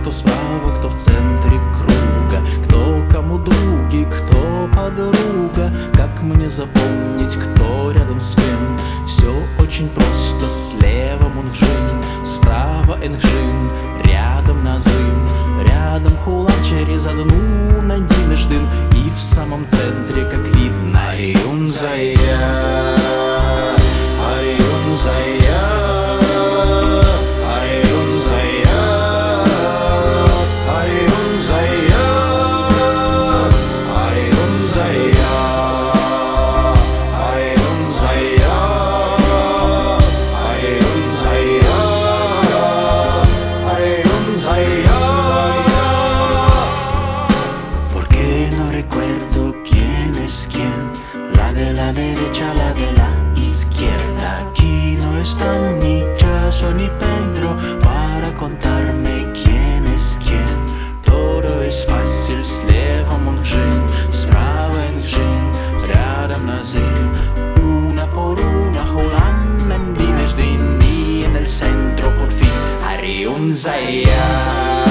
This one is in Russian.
кто справа, кто в центре круга, кто кому други, кто подруга. Как мне запомнить, кто рядом с кем? Все очень просто, слева Мунхжин, справа Энгжин, рядом Назым, рядом Хулан, через одну Надинеждын, и в самом центре, как видно, Арюнзая, Арюнзая, Арюнзая, Арюнзая, Арюнзая, Ariyunzaya, Ariyunzaya, Ariyunzaya. Porque no recuerdo quién es quién, la de la derecha, la de la izquierda. Aquí no están ni Jason ni Pedro para contarme quién es quién. Todo es fácil, слева Мунхжин, справа Энгжин, рядом Назым, una por una Хулан, Надинеждын, y en el centro por fin Ariyunzaya.